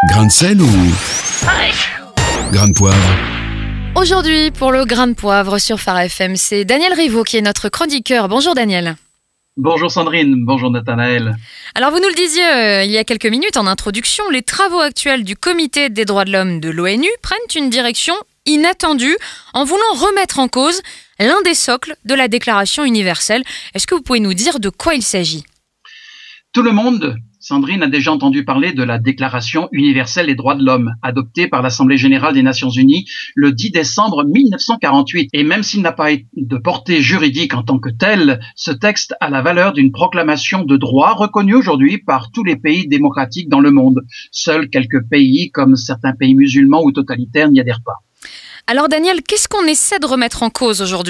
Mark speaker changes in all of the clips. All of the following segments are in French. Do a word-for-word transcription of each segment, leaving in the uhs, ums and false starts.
Speaker 1: Grain de sel ou grain de poivre?
Speaker 2: Aujourd'hui, pour le grain de poivre sur Phare F M, c'est Daniel Rivaud qui est notre chroniqueur. Bonjour Daniel.
Speaker 3: Bonjour Sandrine, bonjour Nathanaël.
Speaker 2: Alors vous nous le disiez euh, il y a quelques minutes en introduction, les travaux actuels du Comité des droits de l'homme de l'ONU prennent une direction inattendue en voulant remettre en cause l'un des socles de la Déclaration universelle. Est-ce que vous pouvez nous dire de quoi il s'agit?
Speaker 3: Tout le monde, Sandrine, a déjà entendu parler de la Déclaration universelle des droits de l'homme, adoptée par l'Assemblée générale des Nations unies le dix décembre mille neuf cent quarante-huit. Et même s'il n'a pas de portée juridique en tant que tel, ce texte a la valeur d'une proclamation de droit reconnue aujourd'hui par tous les pays démocratiques dans le monde. Seuls quelques pays, comme certains pays musulmans ou totalitaires, n'y adhèrent pas.
Speaker 2: Alors Daniel, qu'est-ce qu'on essaie de remettre en cause aujourd'hui ?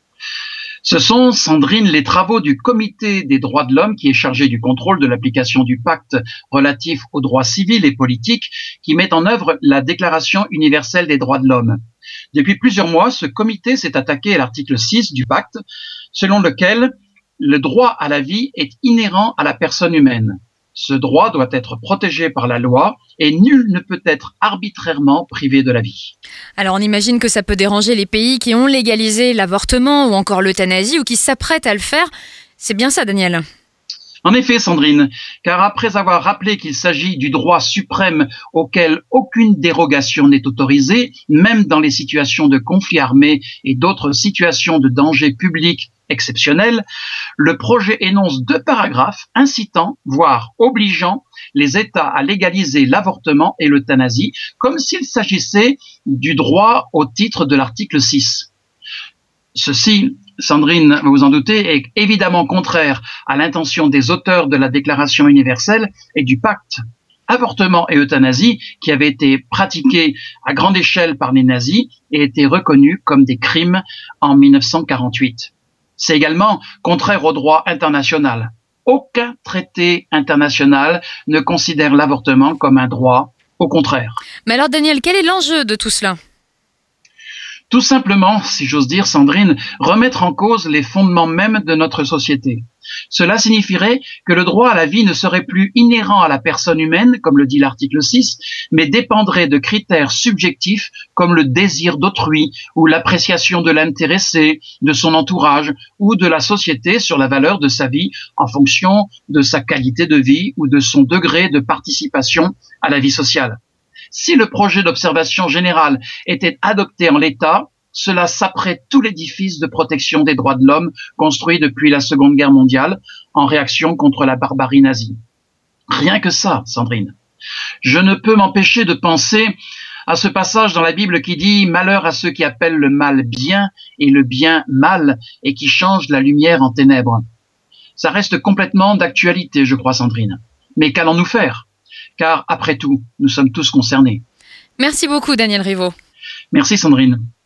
Speaker 3: Ce sont, Sandrine, les travaux du Comité des droits de l'homme qui est chargé du contrôle de l'application du pacte relatif aux droits civils et politiques qui met en œuvre la Déclaration universelle des droits de l'homme. Depuis plusieurs mois, ce comité s'est attaqué à l'article six du pacte, selon lequel le droit à la vie est inhérent à la personne humaine. Ce droit doit être protégé par la loi et nul ne peut être arbitrairement privé de la vie.
Speaker 2: Alors on imagine que ça peut déranger les pays qui ont légalisé l'avortement ou encore l'euthanasie ou qui s'apprêtent à le faire. C'est bien ça, Daniel ?
Speaker 3: En effet, Sandrine, car après avoir rappelé qu'il s'agit du droit suprême auquel aucune dérogation n'est autorisée, même dans les situations de conflit armé et d'autres situations de danger public exceptionnel, le projet énonce deux paragraphes incitant, voire obligeant, les États à légaliser l'avortement et l'euthanasie, comme s'il s'agissait du droit au titre de l'article six. Ceci, Sandrine, vous vous en doutez, est évidemment contraire à l'intention des auteurs de la Déclaration universelle et du pacte. Avortement et euthanasie, qui avaient été pratiqués à grande échelle par les nazis et étaient reconnus comme des crimes en mille neuf cent quarante-huit. C'est également contraire au droit international. Aucun traité international ne considère l'avortement comme un droit, au contraire.
Speaker 2: Mais alors Daniel, quel est l'enjeu de tout cela ?
Speaker 3: Tout simplement, si j'ose dire, Sandrine, remettre en cause les fondements mêmes de notre société. Cela signifierait que le droit à la vie ne serait plus inhérent à la personne humaine, comme le dit l'article six, mais dépendrait de critères subjectifs comme le désir d'autrui ou l'appréciation de l'intéressé, de son entourage ou de la société sur la valeur de sa vie en fonction de sa qualité de vie ou de son degré de participation à la vie sociale. Si le projet d'observation générale était adopté en l'état, cela saperait tout l'édifice de protection des droits de l'homme construit depuis la Seconde Guerre mondiale en réaction contre la barbarie nazie. Rien que ça, Sandrine. Je ne peux m'empêcher de penser à ce passage dans la Bible qui dit « Malheur à ceux qui appellent le mal bien et le bien mal et qui changent la lumière en ténèbres. » Ça reste complètement d'actualité, je crois, Sandrine. Mais qu'allons-nous faire ? Car, après tout, nous sommes tous concernés.
Speaker 2: Merci beaucoup, Daniel Rivaud.
Speaker 3: Merci, Sandrine.